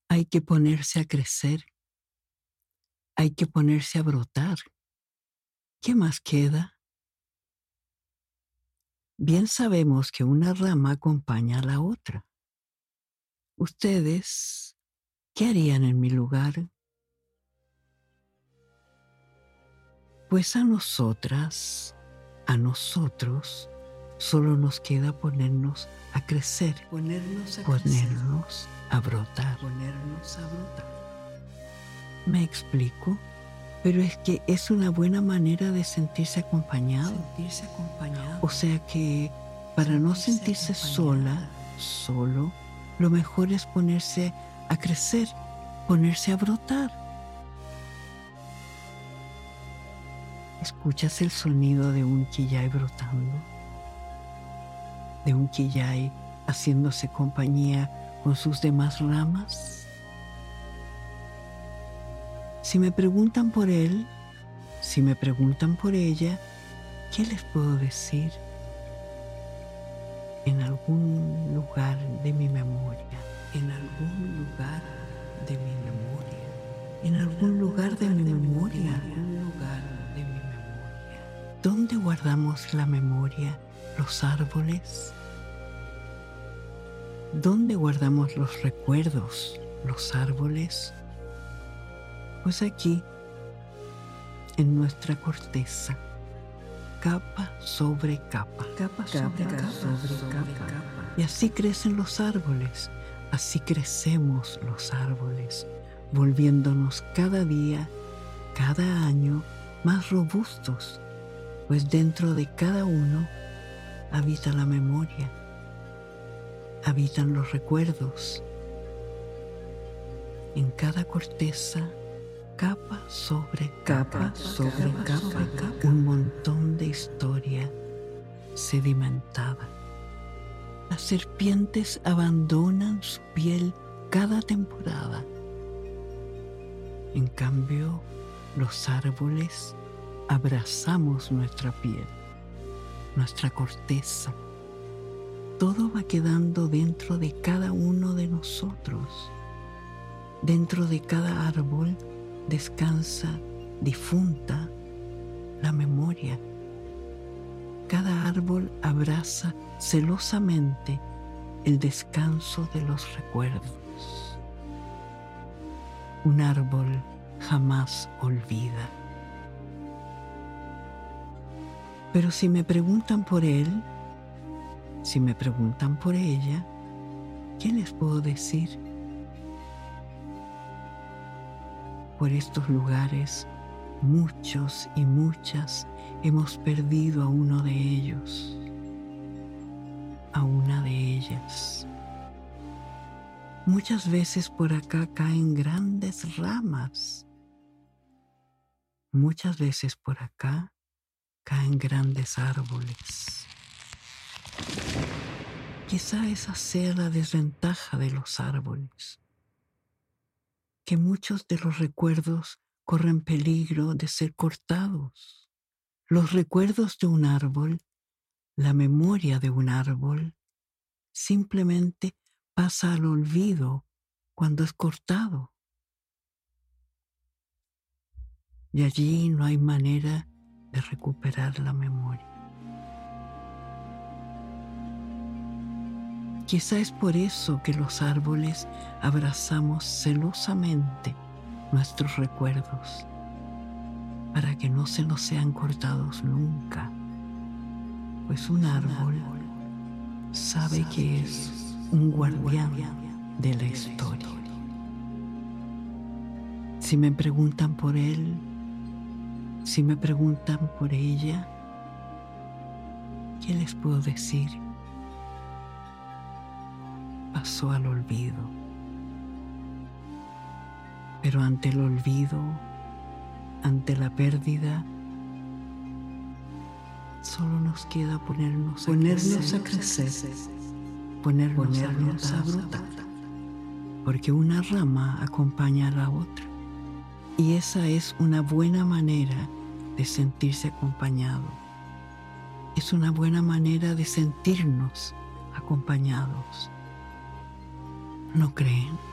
Hay que ponerse a crecer, hay que ponerse a brotar. ¿Qué más queda? Bien sabemos que una rama acompaña a la otra. ¿Ustedes qué harían en mi lugar? Pues a nosotras, a nosotros, solo nos queda ponernos a crecer, ponernos a brotar. ¿Me explico? Pero es que es una buena manera de sentirse acompañado. O sea que para no sentirse sola, solo, lo mejor es ponerse a crecer, ponerse a brotar. ¿Escuchas el sonido de un quillay brotando? ¿De un quillay haciéndose compañía con sus demás ramas? Si me preguntan por él, si me preguntan por ella, ¿qué les puedo decir? En algún lugar de mi memoria, en algún lugar de mi memoria, en algún lugar de mi memoria, en algún lugar de mi memoria. ¿Dónde guardamos la memoria? ¿Los árboles? ¿Dónde guardamos los recuerdos? ¿Los árboles? Pues aquí, en nuestra corteza, capa sobre capa, capa sobre capa. Y así crecen los árboles, así crecemos los árboles, volviéndonos cada día, cada año, más robustos, pues dentro de cada uno habita la memoria, habitan los recuerdos. En cada corteza, capa sobre capa, un montón de historia sedimentada. Las serpientes abandonan su piel cada temporada. En cambio, los árboles abrazamos nuestra piel, nuestra corteza. Todo va quedando dentro de cada uno de nosotros. Dentro de cada árbol descansa, difunta, la memoria. Cada árbol abraza celosamente el descanso de los recuerdos. Un árbol jamás olvida. Pero si me preguntan por él, si me preguntan por ella, ¿qué les puedo decir? Por estos lugares, muchos y muchas hemos perdido a uno de ellos, a una de ellas. Muchas veces por acá caen grandes ramas. Muchas veces por acá caen grandes árboles. Quizá esa sea la desventaja de los árboles, que muchos de los recuerdos corren peligro de ser cortados. Los recuerdos de un árbol, la memoria de un árbol, simplemente pasa al olvido cuando es cortado. Y allí no hay manera de recuperar la memoria. Quizá es por eso que los árboles abrazamos celosamente nuestros recuerdos, para que no se nos sean cortados nunca, pues un árbol sabe que es un guardián de la historia. Si me preguntan por él, si me preguntan por ella, ¿qué les puedo decir? Pasó al olvido. Pero ante el olvido, ante la pérdida, solo nos queda ponernos a crecer, ponernos a brotar, porque una rama acompaña a la otra, y esa es una buena manera de sentirse acompañado. Es una buena manera de sentirnos acompañados. ¿No creen?